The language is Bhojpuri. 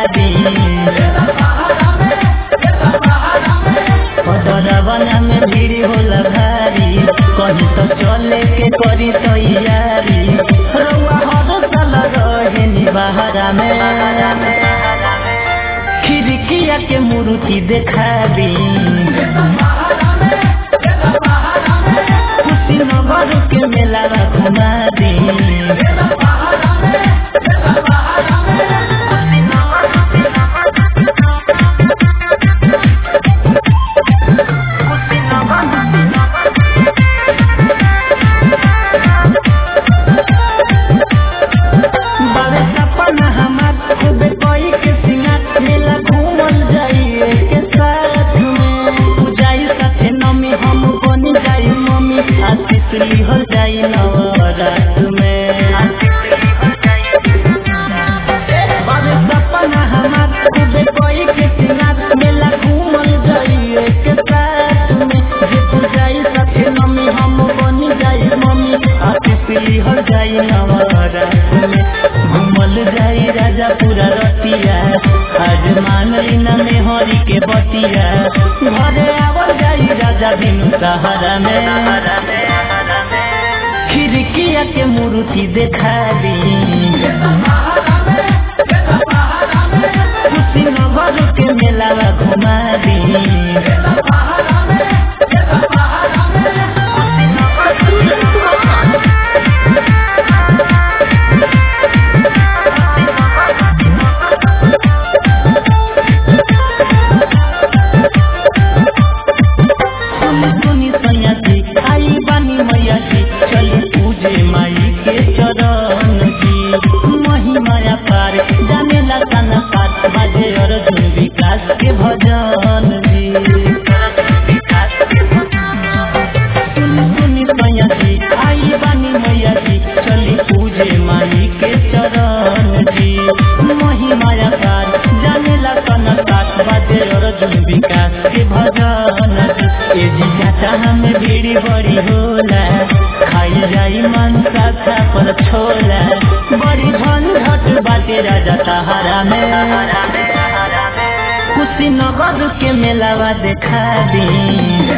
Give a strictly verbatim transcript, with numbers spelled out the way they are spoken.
दी पदरवना में भीड़ होला भारी कहीं तो चले के करी तैयारी रउआ हर साल रहेनी बहरा में खिड़किया के मूर्ति देखा दी कुशीनगर के मेला घुमा दी हो जाई नवरात में बाबे सपना हमार खूबे कोई के सिंगार मेला घूमल जाई एक साथ में जे तू जाई साथे मम्मी हम बनी जाई मम्मी आतिशली हो जाई नवरात में घूमल जाई राजा पूरा रतिया आज मानलीना में हरी के बतिया घरे आवल जाई राजा बिनु सहारा में खिड़किया के मूर्ति देखा दी कुशीनगर के मेला घुमा दी के भजन जी सुनी सुनी मैया जी आई बानी मैया जी चली पूजे माई के चरण जी मही माया कार जाने ला कनकात बाजे अर्जुन विकास के भजन जी ए जी चाचा हमें भीड़ बड़ी होला खाई जाई मनसा पर छोला बड़ी झंझट बाटे राजा सहारा में कुशीनगर के मेलावा देखा दी।